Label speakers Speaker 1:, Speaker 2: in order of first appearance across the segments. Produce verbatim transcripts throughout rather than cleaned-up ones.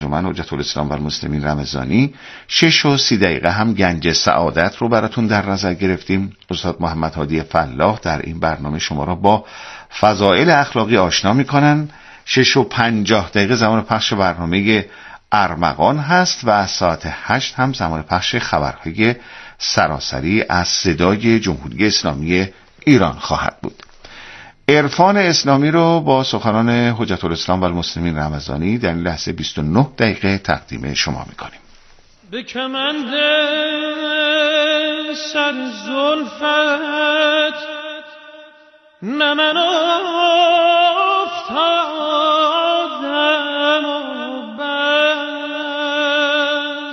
Speaker 1: من حجت الاسلام و المسلمین رمضانی. شش و سی دقیقه هم گنج سعادت رو براتون در نظر گرفتیم. استاد محمد هادی فلاح در این برنامه شما را با فضائل اخلاقی آشنا میکنن. شش و پنجاه دقیقه زمان پخش برنامه ارمغان هست و ساعت هشت هم زمان پخش خبرهای سراسری از صدای جمهوری اسلامی ایران خواهد بود. عرفان اسلامی رو با سخنان حجت الاسلام و المسلمین رمضانی در این لحظه بیست و نه دقیقه تقدیم شما میکنیم.
Speaker 2: به کمند سر زلفت نه من افتادم و بس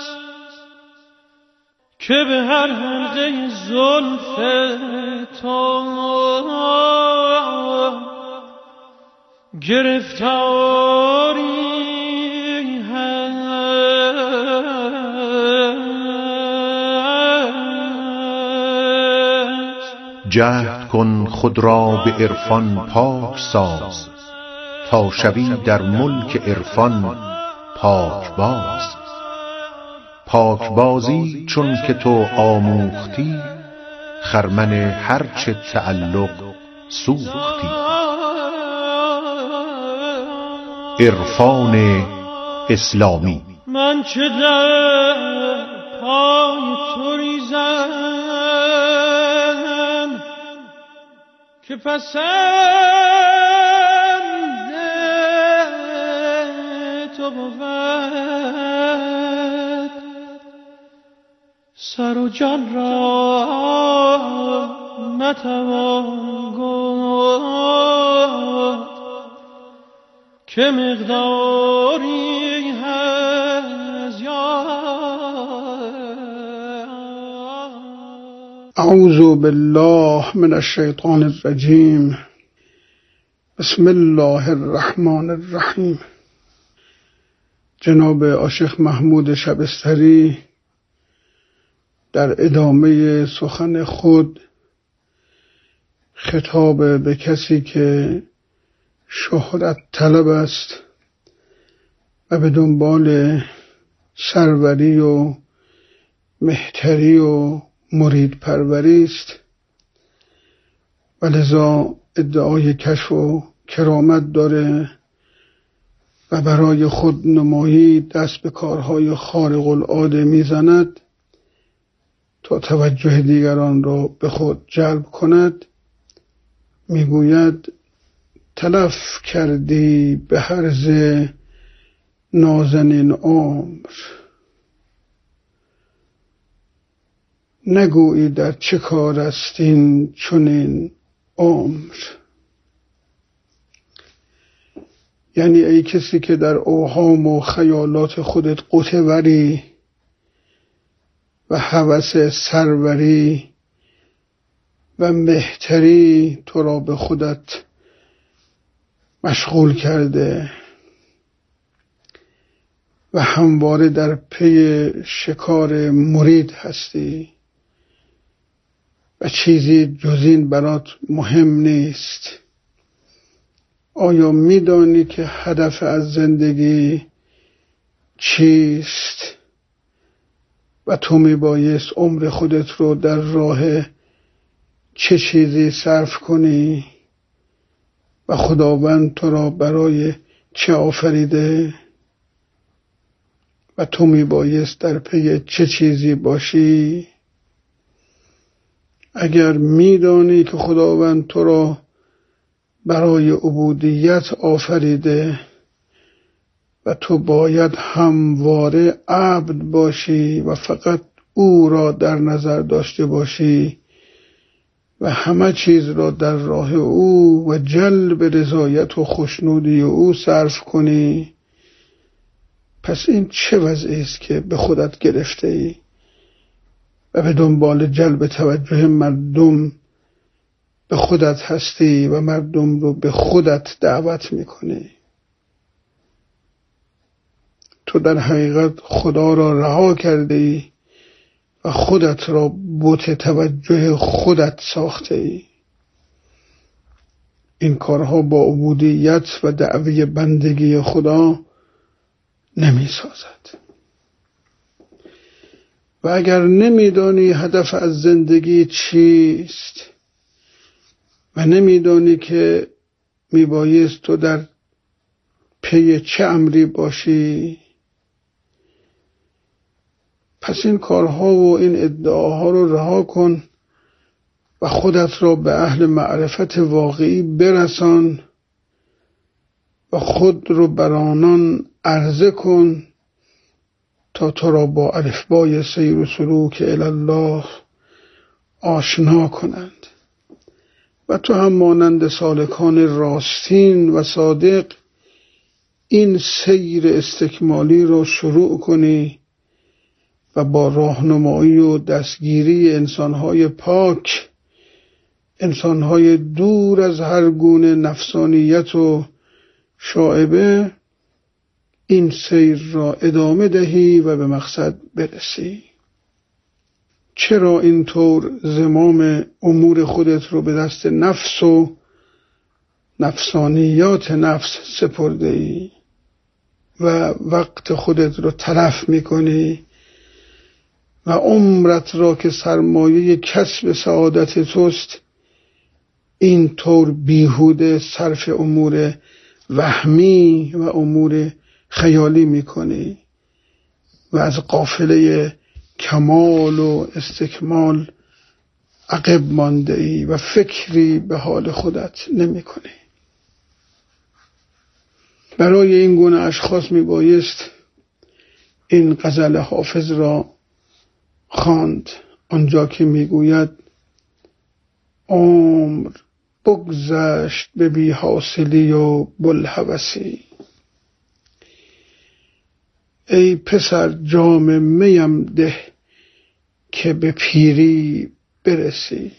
Speaker 2: که به هر حلقه زلف تو گرفتاری هست.
Speaker 3: جهد کن خود را به عرفان پاک ساز تا شوی در ملک عرفان پاک باز. پاک بازی چون که تو آموختی خرمن هرچه تعلق سوختی. عرفان اسلامی.
Speaker 2: من چه در پای تو ریزم که پسند تو بود، سر و جان را نتوان گفت که مقداری هست یا.
Speaker 4: اعوذ بالله من الشیطان الرجیم. بسم الله الرحمن الرحیم. جناب آشیخ محمود شبستری در ادامه سخن خود خطاب به کسی که شهرت طلب است و به دنبال سروری و مهتری و مرید پروری است و لذا ادعای کشف و کرامت داره و برای خود نمایی دست به کارهای خارق العاده میزند تا توجه دیگران را به خود جلب کند. میگوید تلف کردی به هرز نازنین عمر، نگویی در چه کار است این چنین عمر. یعنی ای کسی که در اوهام و خیالات خودت غوطه وری و هوس سروری و مهتری تو را به خودت مشغول کرده و همواره در پی شکار مرید هستی و چیزی جز این برات مهم نیست. آیا میدانی که هدف از زندگی چیست و تو میبایست عمر خودت رو در راه چه چیزی صرف کنی و خداوند تو را برای چه آفریده و تو میبایست در پی چه چیزی باشی؟ اگر میدانی که خداوند تو را برای عبودیت آفریده و تو باید همواره عبد باشی و فقط او را در نظر داشته باشی و همه چیز را در راه او و جلب رضایت و خوشنودی او صرف کنی، پس این چه وضعی است که به خودت گرفته ای و به دنبال جلب توجه مردم به خودت هستی و مردم رو به خودت دعوت میکنی؟ تو در حقیقت خدا را رها کرده ای و خودت را بت توجه خودت ساخته ای. این کارها با عبودیت و دعوی بندگی خدا نمی سازد. و اگر نمیدانی هدف از زندگی چیست و نمیدانی که میبایست تو در پی چه امری باشی، پس این کارها و این ادعاها رو رها کن و خودت را به اهل معرفت واقعی برسان و خود رو بر آنان عرضه کن تا تو را با الفبای سیر و سلوک الی الله آشنا کنند و تو هم مانند سالکان راستین و صادق این سیر استکمالی را شروع کنی و با راهنمایی و دستگیری انسانهای پاک، انسانهای دور از هر گونه نفسانیت و شائبه، این سیر را ادامه دهی و به مقصد برسی. چرا اینطور زمام امور خودت رو به دست نفس و نفسانیات نفس سپرده ای و وقت خودت رو تلف میکنی و عمرت را که سرمایه کسب سعادت توست این طور بیهوده صرف امور وهمی و امور خیالی میکنی و از قافله کمال و استکمال عقب مانده ای و فکری به حال خودت نمی کنی. برای این گونه اشخاص می بایست این غزل حافظ را خواند، آنجا که می گوید عمر بگذشت به بی حاصلی و بلهوسی، ای پسر جام میم ده که به پیری برسی.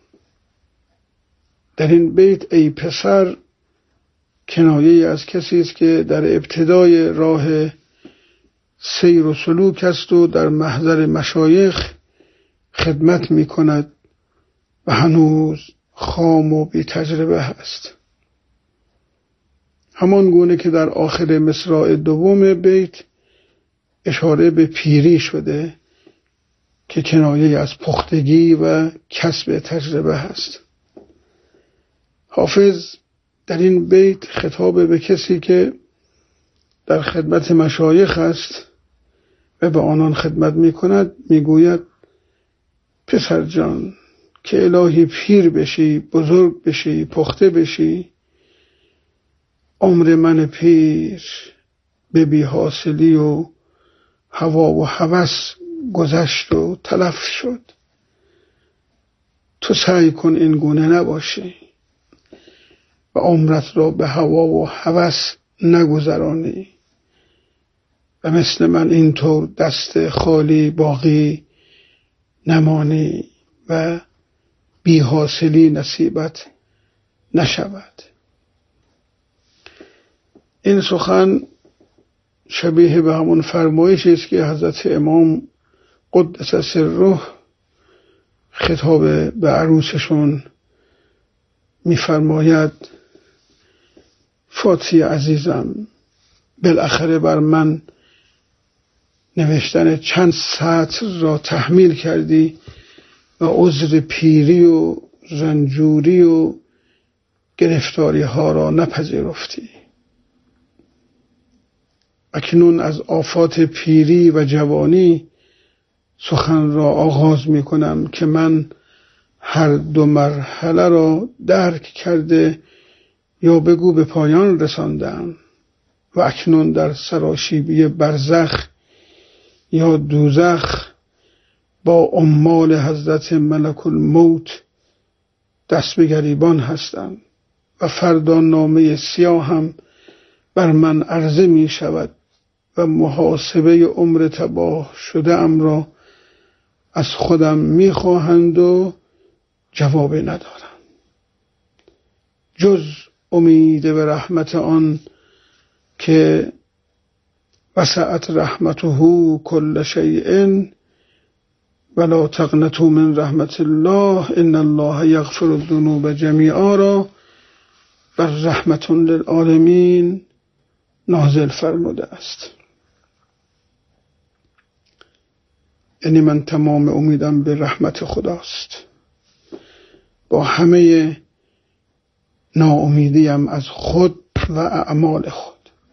Speaker 4: در این بیت ای پسر کنایه از کسی است که در ابتدای راه سیر و سلوک است و در محضر مشایخ خدمت می کند و هنوز خام و بی تجربه است. همان گونه که در آخر مصرع دوم بیت اشاره به پیری شده که کنایه از پختگی و کسب تجربه است. حافظ در این بیت خطاب به کسی که در خدمت مشایخ است و به آنان خدمت می کند می گوید پسر جان که الهی پیر بشی، بزرگ بشی، پخته بشی، عمر من پیر به بی حاصلی و هوا و هوس گذشت و تلف شد. تو سعی کن این گونه نباشی و عمرت را به هوا و هوس نگذرانی و مثل من اینطور دست خالی باقی نمانی و بی حاصلی نصیبت نشود. این سخن شبیه به همون فرمایشی است که حضرت امام قدس سره خطاب به عروسشون می‌فرماید فاطی عزیزم بالاخره بر من نوشتن چند سطر را تحمیل کردی و عذر پیری و رنجوری و گرفتاری ها را نپذیرفتی. اکنون از آفات پیری و جوانی سخن را آغاز می کنم که من هر دو مرحله را درک کرده یا بگو به پایان رساندم و اکنون در سراشیبی برزخ یا دوزخ با عمال حضرت ملک الموت دست به گریبان هستم و فردا نامه سیاه هم بر من عرضه می شود و محاسبه عمر تباه شده ام را از خودم می خواهند و جوابی ندارم جز امید به رحمت آن که وسعت رحمته کل شیء ولا تقنطوا من رحمت الله ان الله یغفر الذنوب جمیعا را بر رحمت للعالمین نازل فرموده است. یعنی من تمام امیدم به رحمت خداست، با همه ناامیدیم از خود و اعمال خود.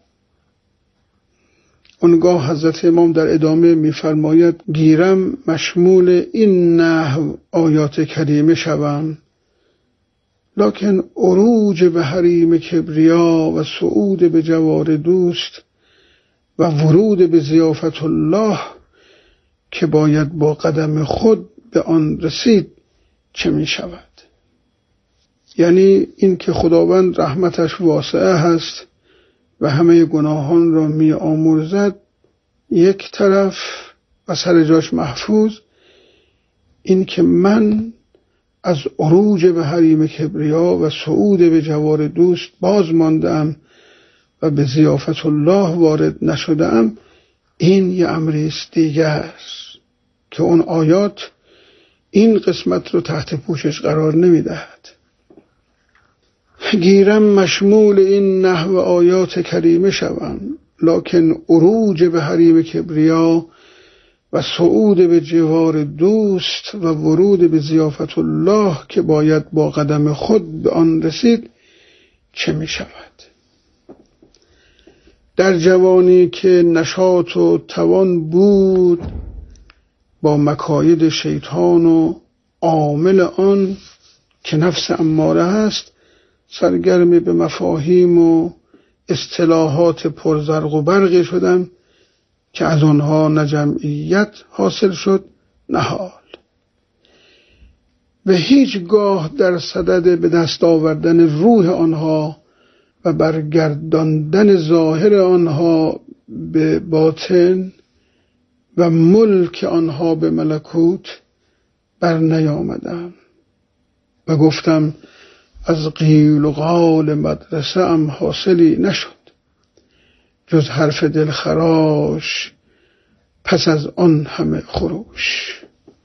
Speaker 4: اونگاه حضرت امام در ادامه می‌فرماید گیرم مشمول این نحو آیات کریمه شوم، لکن عروج به حریم کبریا و صعود به جوار دوست و ورود به ضیافت الله که باید با قدم خود به آن رسید چه می شود؟ یعنی این که خداوند رحمتش واسعه هست و همه گناهان را می آمرزد یک طرف و سر جاش محفوظ، این که من از عروج به حریم کبریا و صعود به جوار دوست باز ماندم و به ضیافت الله وارد نشدم، این یه امری است دیگر که اون آیات این قسمت رو تحت پوشش قرار نمیدهد. گیرم مشمول این نحو آیات کریمه شوم، لکن عروج به حریم کبریا و صعود به جوار دوست و ورود به ضیافت الله که باید با قدم خود به آن رسید چه می شود؟ در جوانی که نشاط و توان بود با مکاید شیطان و عامل آن که نفس اماره است سرگرمی به مفاهیم و اصطلاحات پرزرق و برقی شدم که از آنها نه جمعیت حاصل شد نه حال. و هیچگاه در صدد به دست آوردن روح آنها و برگرداندن ظاهر آنها به باطن و ملک آنها به ملکوت بر نیامدم و گفتم از قیل و قال مدرسه ام حاصلی نشد جز حرف دلخراش پس از آن همه خروش.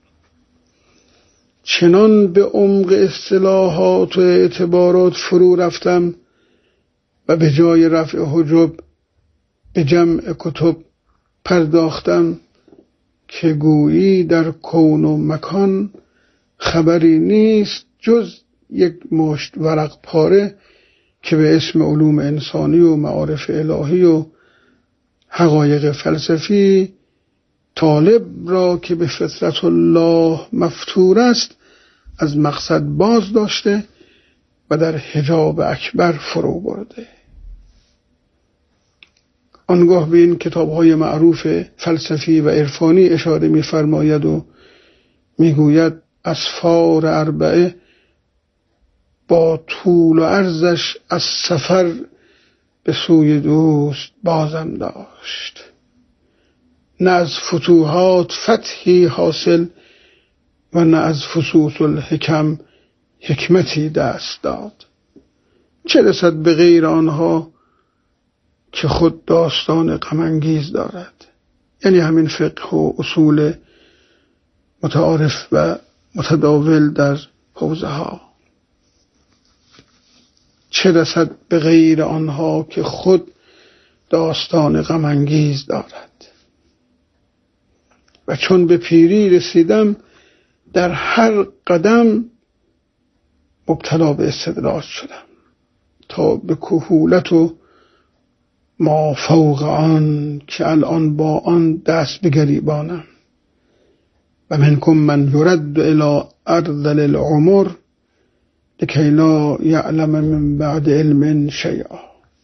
Speaker 4: چنان به عمق اصطلاحات و اعتبارات فرو رفتم و به جای رفع حجب به جمع کتب پرداختم که گویی در کون و مکان خبری نیست جز یک مشت ورق پاره که به اسم علوم انسانی و معارف الهی و حقایق فلسفی طالب را که به فطرت الله مفتور است از مقصد باز داشته و در حجاب اکبر فرو برده. آنگاه به این کتاب‌های معروف فلسفی و عرفانی اشاره می‌فرماید و می‌گوید اسفار اربعه با طول و عرضش از سفر به سوی دوست بازم داشت، نه از فتوحات فتحی حاصل و نه از فصوص الحکم حکمتی دست داد. چه رسد به غیر آنها که خود داستان غم انگیز دارد، یعنی همین فقه و اصول متعارف و متداول در حوزه ها. چه رسد به غیر آنها که خود داستان غم انگیز دارد. و چون به پیری رسیدم در هر قدم مبتلا به استدراج شدم تا به کهولت و ما فوق آن که الان با آن دست بگریبانم. و منکم من یرد الی ارذل العمر لکی لا یعلم من بعد علم شیئا.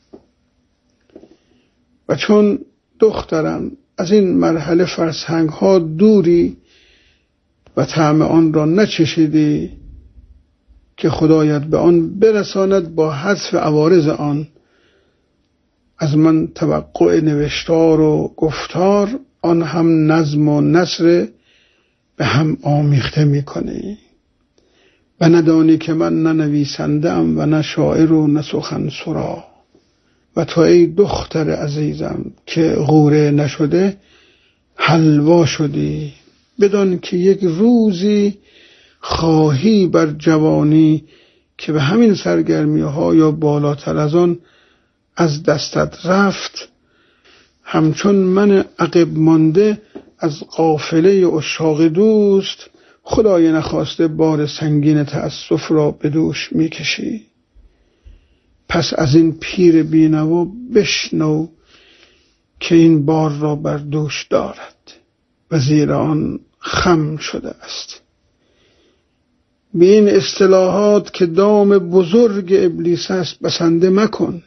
Speaker 4: و چون دخترم از این مرحله فرسنگ ها دوری و طعم آن را نچشیدی که خدایت به آن برساند با حذف عوارض آن، از من توقع نوشتار و گفتار آن هم نظم و نثر به هم آمیخته می کنی و ندانی که من نه نویسنده ام و نه شاعر و نه سخن سرا. و تو ای دختر عزیزم که غوره نشده حلوا شدی، بدان که یک روزی خواهی بر جوانی که به همین سرگرمی ها یا بالاتر از آن از دستت رفت، همچون من عقب مانده از قافله عشاق دوست خدای نخواسته بار سنگین تأسف را به دوش میکشی. پس از این پیر بینوا بشنو که این بار را بر دوش دارد و زیر آن خم شده است. به این اصطلاحات که دام بزرگ ابلیس است بسنده مکن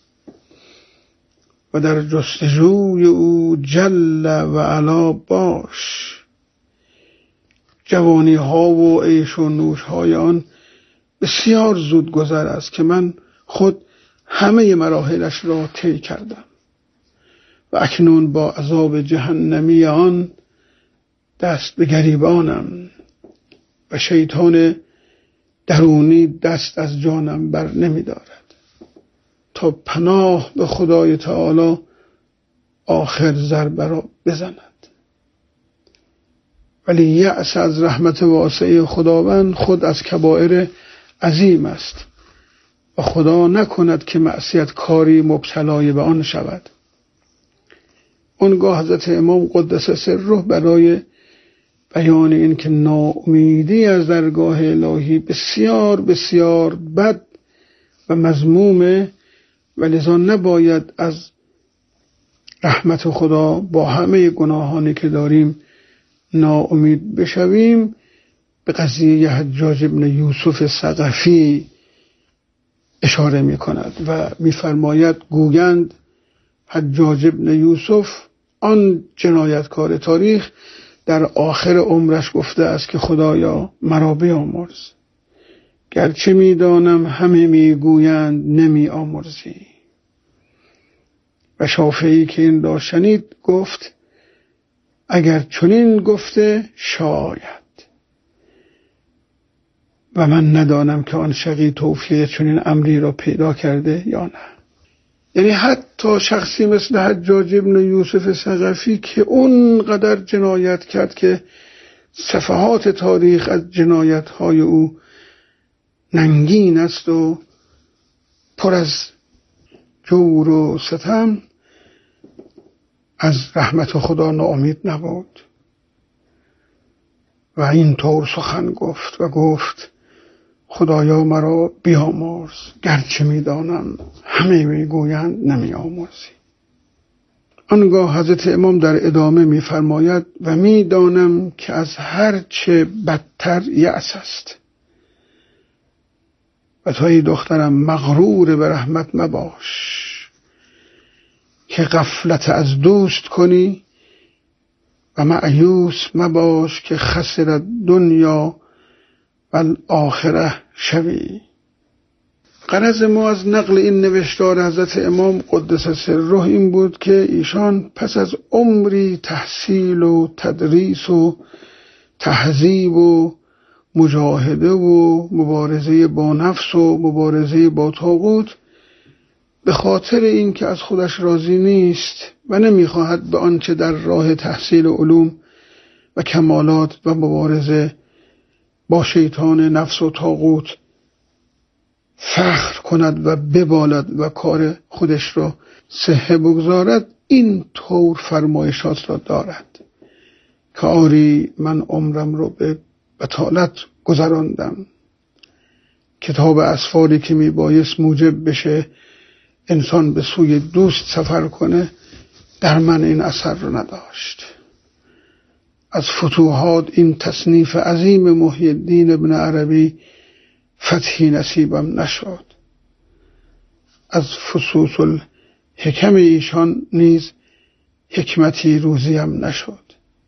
Speaker 4: و در جستجوی او جل و علا باش. جوانی ها و عیش و نوش های آن بسیار زود گذر است که من خود همه مراحلش را طی کردم و اکنون با عذاب جهنمی آن دست به گریبانم و شیطان درونی دست از جانم بر نمی دارد تا پناه به خدای تعالی آخر ضربه را بزند. ولی یأس از رحمت واسع خداوند خود از کبائر عظیم است و خدا نکند که معصیت کاری مبتلای به آن شود. اونگاه حضرت امام قدس سره برای بیان این که ناامیدی از درگاه الهی بسیار بسیار بد و مذمومه و لذا نباید از رحمت خدا با همه گناهانی که داریم ناامید بشویم، به قضیه حجاج ابن یوسف ثقفی اشاره می کند و می فرماید گویند حجاج ابن یوسف آن جنایتکار تاریخ در آخر عمرش گفته است که خدایا مرا بیامرز، گرچه می دانم همه می گویند نمی آمرزی. و شافعی که این را شنید گفت اگر چنین گفته شاید، و من ندانم که آن شقی توفیق چنین امری را پیدا کرده یا نه. یعنی حتی شخصی مثل حجاج ابن یوسف ثقفی که اونقدر جنایت کرد که صفحات تاریخ از جنایت‌های او ننگین است و پر از جور و ستم، از رحمت خدا ناامید نبود و این طور سخن گفت و گفت خدایا مرا بیامرز، گرچه میدانم همه میگویند نمی آمرزی. آنگاه حضرت امام در ادامه میفرماید و میدانم که از هر چه بدتر یأس است و تا ای دخترم مغرور به رحمت مباش که غفلت از دوست کنی و مأیوس مباش که خسرت دنیا و الاخره شوی. غرض ما از نقل این نوشتار حضرت امام قدس سره این بود که ایشان پس از عمری تحصیل و تدریس و تهذیب و مجاهده و مبارزه با نفس و مبارزه با طاغوت، به خاطر این که از خودش راضی نیست و نمیخواهد به آنچه در راه تحصیل علوم و کمالات و مبارزه با شیطان نفس و طاغوت فخر کند و ببالد و کار خودش را صحه بگذارد، این طور فرمایشات را دارد که آری من عمرم رو به بطالت گذراندم. کتاب اسفاری که می بایست موجب بشه انسان به سوی دوست سفر کنه در من این اثر رو نداشت. از فتوحات این تصنیف عظیم محی الدین ابن عربی فتحی نصیبم نشد. از فصوص الحکم ایشان نیز حکمتی روزیم نشد.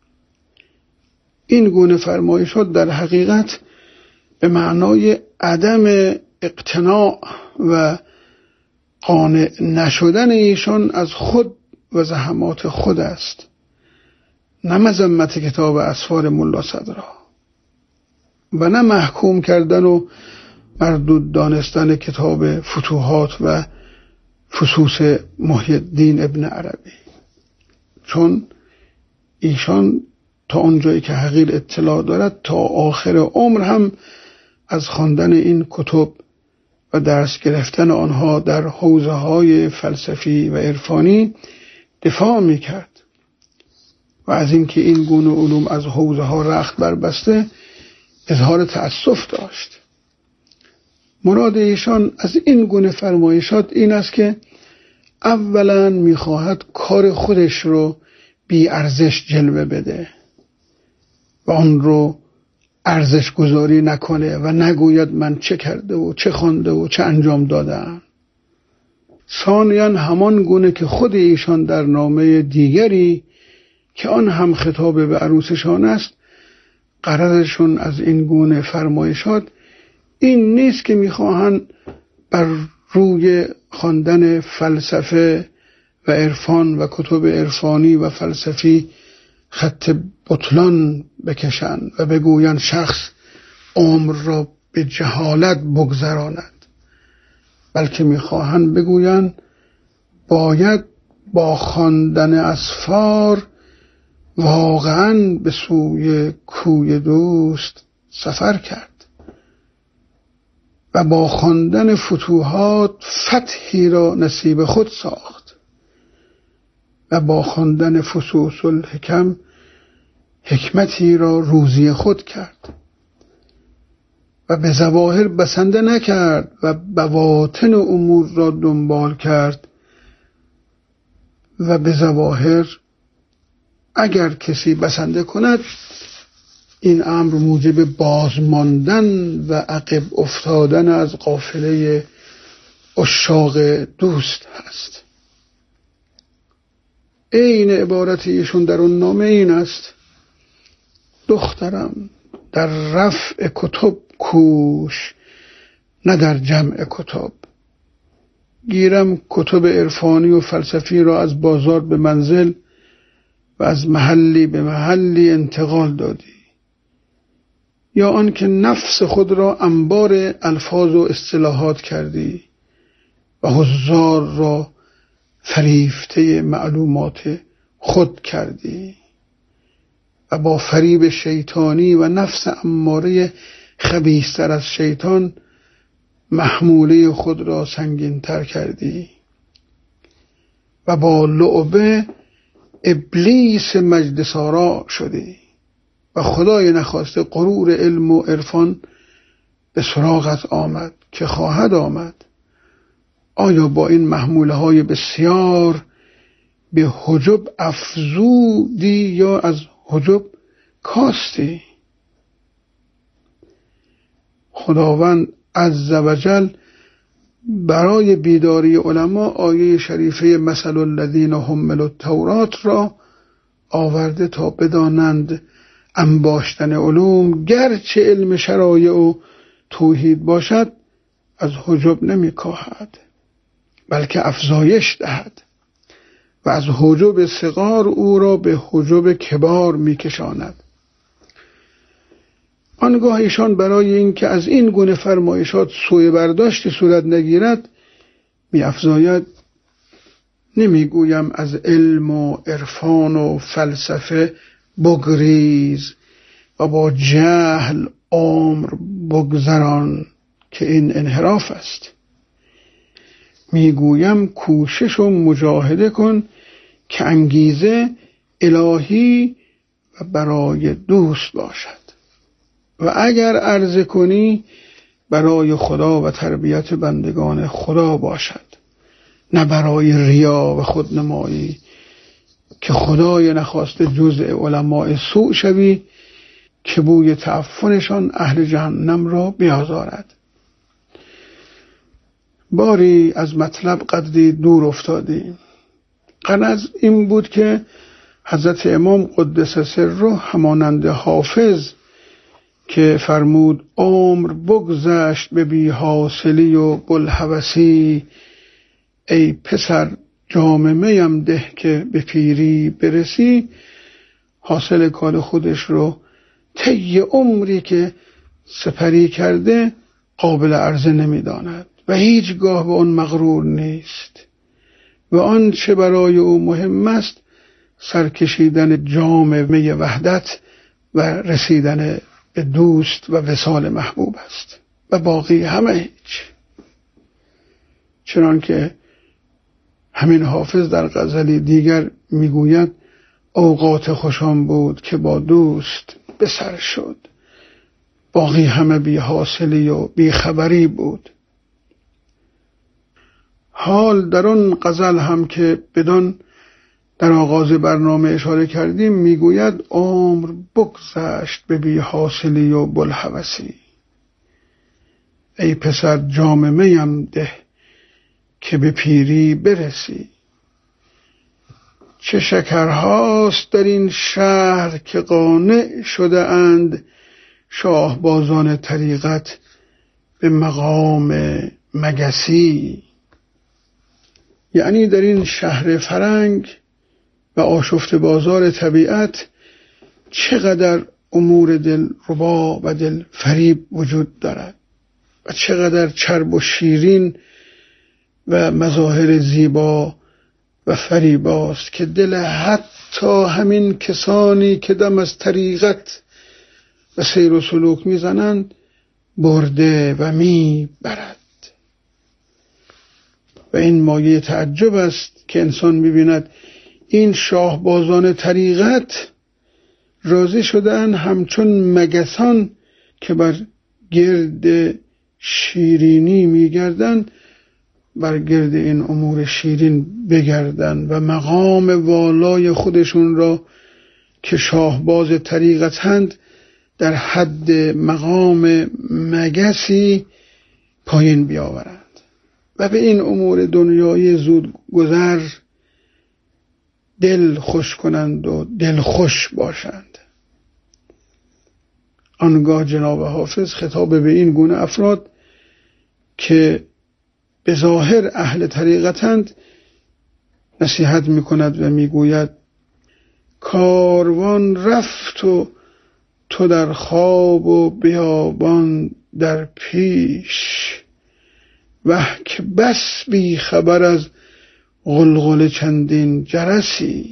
Speaker 4: این گونه فرمایشات در حقیقت به معنای عدم اقتناع و قانع نشدن ایشان از خود و زحمات خود است، نه مذمت کتاب اسفار ملا صدرا و نه محکوم کردن و مردود دانستن کتاب فتوحات و فصوص محی الدین ابن عربی، چون ایشان تا اونجایی که حقیل اطلاع دارد تا آخر عمر هم از خواندن این کتب و درس گرفتن آنها در حوزه‌های فلسفی و عرفانی دفاع میکرد و از اینکه این گونه علوم از حوزه ها رخت بربسته اظهار تأسف داشت. مراد ایشان از این گونه فرمایشات این است که اولا میخواهد کار خودش رو بی ارزش جلوه بده و آن رو ارزش گذاری نکنه و نگوید من چه کرده و چه خوانده و چه انجام دادم. ثانیاً همان گونه که خود ایشان در نامه دیگری که آن هم خطاب به عروسشان است، غرضشون از این گونه فرمایشات این نیست که میخواهند بر روی خواندن فلسفه و عرفان و کتب عرفانی و فلسفی خط بطلان بکشند و بگویند شخص عمر را به جهالت بگذراند، بلکه میخواهند بگویند باید با خواندن اسفار واقعاً به سوی کوی دوست سفر کرد و با خواندن فتوحات فتحی را نصیب خود ساخت و با خواندن فصوص الحکم حکمتی را روزی خود کرد و به ظواهر بسنده نکرد و بواطن امور را دنبال کرد و به ظواهر اگر کسی بسنده کند این امر موجب بازماندن و عقب افتادن از قافله عشاق دوست هست. این عبارت ایشون در اون نامه این است: دخترم در رفع کتب کوش نه در جمع کتب. گیرم کتب عرفانی و فلسفی را از بازار به منزل و از محلی به محلی انتقال دادی، یا آنکه نفس خود را انبار الفاظ و اصطلاحات کردی و حضار را فریفته معلومات خود کردی و با فریب شیطانی و نفس اماره خبیث‌تر از شیطان محموله خود را سنگین‌تر کردی و با لعبه ابلیس مجلس‌آرا شدی و خدای نخواسته غرور علم و عرفان به سراغت آمد که خواهد آمد. آیا با این محموله های بسیار به حجب افزودی یا از حجب کاستی؟ خداوند عزوجل برای بیداری علما آیه شریفه مثل الذین حملوا التوراة را آورده تا بدانند انباشتن علوم گرچه علم شرایع و توحید باشد از حجب نمی کاهد بلکه افزایش دهد و از حجب صغار او را به حجب کبار می کشاند. آنگاه ایشان برای اینکه از این گونه فرمایشات سوء برداشت صورت نگیرد می افزاید: نمی گویم از علم و عرفان و فلسفه بگریز و با جهل عمر بگذران که این انحراف است. می گویم کوشش و مجاهده کن که انگیزه الهی و برای دوست باشد و اگر عرضه کنی برای خدا و تربیت بندگان خدا باشد، نه برای ریا و خودنمایی که خدای نخواسته جزء علماء سوء شوی که بوی تعفنشان اهل جهنم را بیازارد. باری از مطلب قدری دور افتادیم. غرض این بود که حضرت امام قدس سره همانند حافظ که فرمود عمر بگذشت به بی حاصلی و بلحوثی، ای پسر جام میم ده که به پیری برسی، حاصل کار خودش رو طی عمری که سپری کرده قابل عرضه نمی‌داند و هیچگاه به آن مغرور نیست و آن چه برای او مهم است سرکشیدن جام می وحدت و رسیدن به دوست و وصال محبوب است و باقی همه هیچ. چنان که همین حافظ در غزلی دیگر میگوید: اوقات خوشم بود که با دوست به سر شد، باقی همه بی حاصلی و بی خبری بود. حال در آن غزل هم که بدان در آغاز برنامه اشاره کردیم میگوید عمر بگذشت به بی حاصلی و بلهوسی. ای پسر جام میم ده که به پیری برسی. چه شکرهاست در این شهر که قانع شده اند شاهبازان طریقت به مقام مگسی. یعنی در این شهر فرنگ و آشفته بازار طبیعت چقدر امور دلربا و دل فریب وجود دارد و چقدر چرب و شیرین و مظاهر زیبا و فریباست که دل حتی همین کسانی که دم از طریقت و سیر و سلوک میزنند برده و میبرد. و این مایه تعجب است که انسان می‌بیند این شاهبازان طریقت راضی شدن همچون مگسان که بر گرد شیرینی میگردند بر گرد این امور شیرین بگردند و مقام والای خودشون را که شاهباز طریقتند در حد مقام مگسی پایین بیاورند و به این امور دنیای زود گذر دل خوش کنند و دل خوش باشند. آنگاه جناب حافظ خطاب به این گونه افراد که به ظاهر اهل طریقتند نصیحت می کند و می گوید کاروان رفت و تو در خواب و بیابان در پیش، وه که بس بی خبر از غلغل چندین جرسی.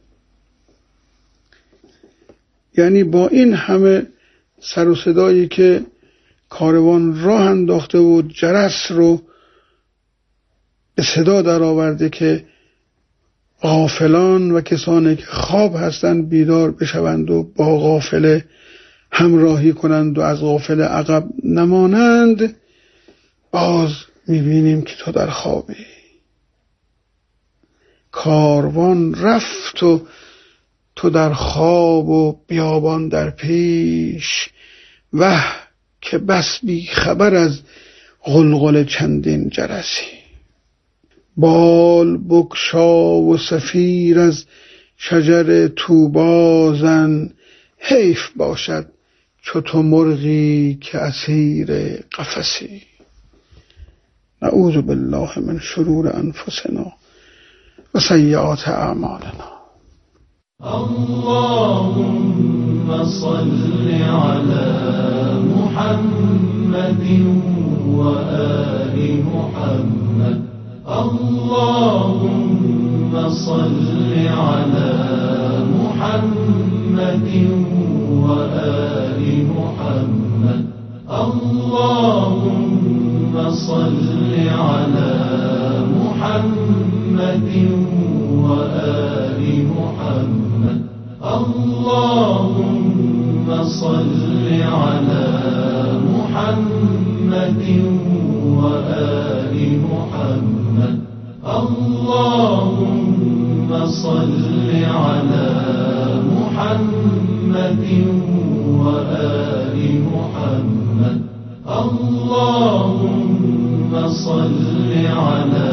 Speaker 4: یعنی با این همه سر و صدایی که کاروان راه انداخته و جرس رو به صدا در آورده که غافلان و کسانی که خواب هستند بیدار بشوند و با غافله همراهی کنند و از غافله عقب نمانند، باز میبینیم که تو در خوابی. کاروان رفت و تو در خواب و بیابان در پیش، وه که بس بی خبر از غلغل چندین جرسی. بال بگشا و صفیر از شجر طوبازن، حیف باشد چو تو مرغی که اسیر قفسی. نعوذ بالله من شرور انفسنا و سیئات اعمالنا.
Speaker 2: اللهم صل على محمد و آل محمد. اللهم صل على محمد و آل محمد. اللهم صل على محمد و آل محمد. اللهم صل على محمد و آل محمد. اللهم صل على محمد و آل محمد. اللهم صل على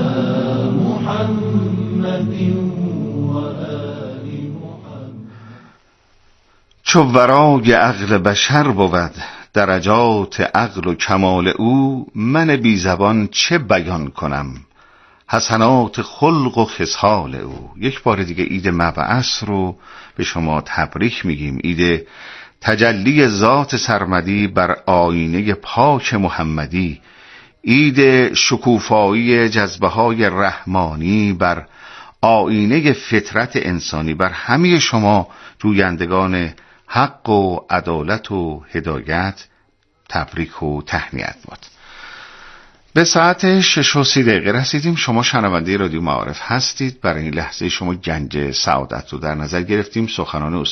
Speaker 2: محمد و آل محمد.
Speaker 1: چو ورای عقل بشر بود درجات عقل و کمال او، من بی زبان چه بیان کنم حسنات خلق و خصال او. یک بار دیگه عید مبعث رو به شما تبریک میگیم، عید تجلی ذات سرمدی بر آینه پاک محمدی، عید شکوفایی جذبه های رحمانی بر آینه فطرت انسانی، بر همه شما جویندگان حق و عدالت و هدایت تبریک و تهنیت باد. به ساعت شش و سی دقیقه رسیدیم. شما شنونده رادیو معارف هستید. برای این لحظه شما گنج سعادت رو در نظر گرفتیم. سخنان